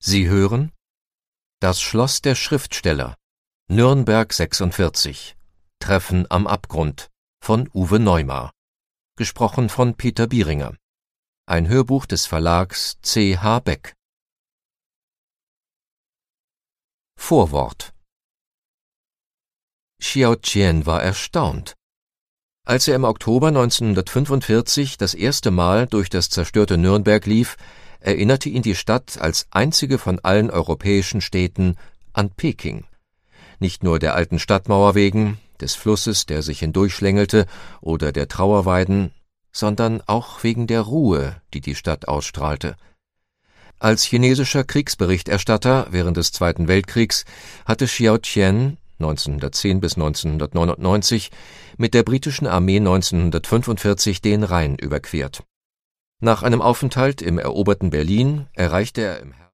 Sie hören Das Schloss der Schriftsteller, Nürnberg 46, Treffen am Abgrund von Uwe Neumar, gesprochen von Peter Bieringer. Ein Hörbuch des Verlags C.H. Beck. Vorwort. Xiao Qian war erstaunt. Als er im Oktober 1945 das erste Mal durch das zerstörte Nürnberg lief, erinnerte ihn die Stadt als einzige von allen europäischen Städten an Peking. Nicht nur der alten Stadtmauer wegen, des Flusses, der sich hindurchschlängelte, oder der Trauerweiden, sondern auch wegen der Ruhe, die die Stadt ausstrahlte. Als chinesischer Kriegsberichterstatter während des Zweiten Weltkriegs hatte Xiao Qian 1910 bis 1999 mit der britischen Armee 1945 den Rhein überquert. Nach einem Aufenthalt im eroberten Berlin erreichte er im